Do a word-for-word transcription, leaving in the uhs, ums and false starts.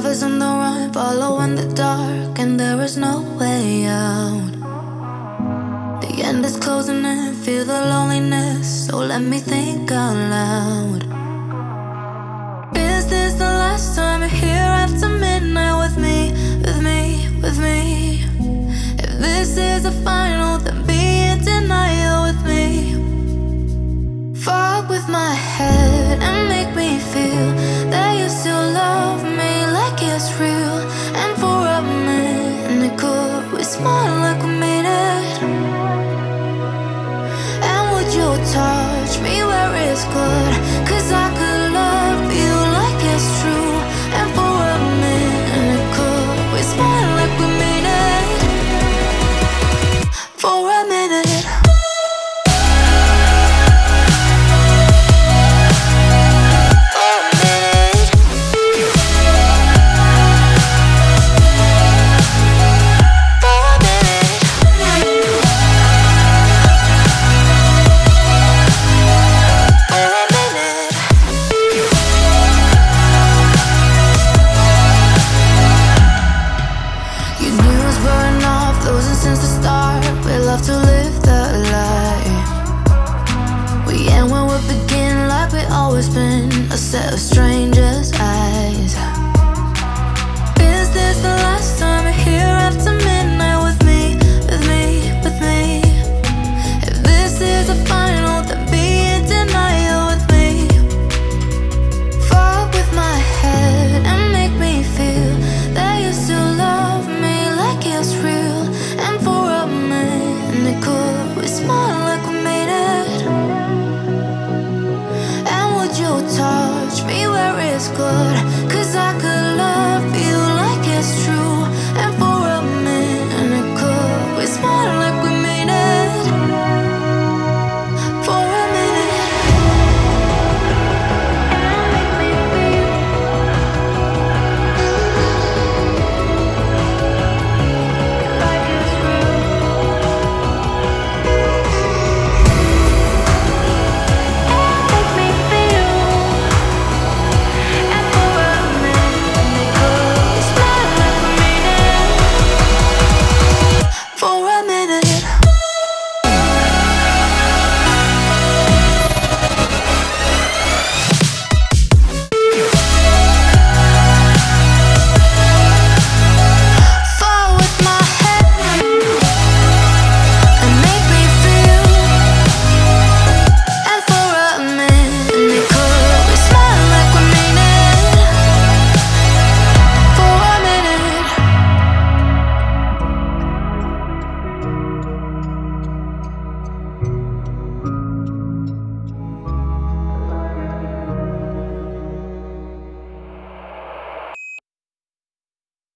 Lovers on the run, follow in the dark, and there is no way out. The end is closing in, feel the loneliness, so let me think out loud. Is this the last time you're here after midnight with me, with me, with me? If this is the final, then be in denial with me. Fuck with my head and make me feel that you still love me like it's real. And for a minute could we smile like we made it? And would you touch me where it's good? Cause I could love you like it's true. And for a minute could we smile like we made it? For a minute. Since the start, we love to live the lie. We end when we begin, like we always been, a set of strangers' eyes. Is this the last time you're here after midnight with me, with me, with me? If this is the final, then be in denial with me. Fuck with my head and make me feel that you still love me like it's real. And for a minute could we smile like we made it? And would you touch me where it's good?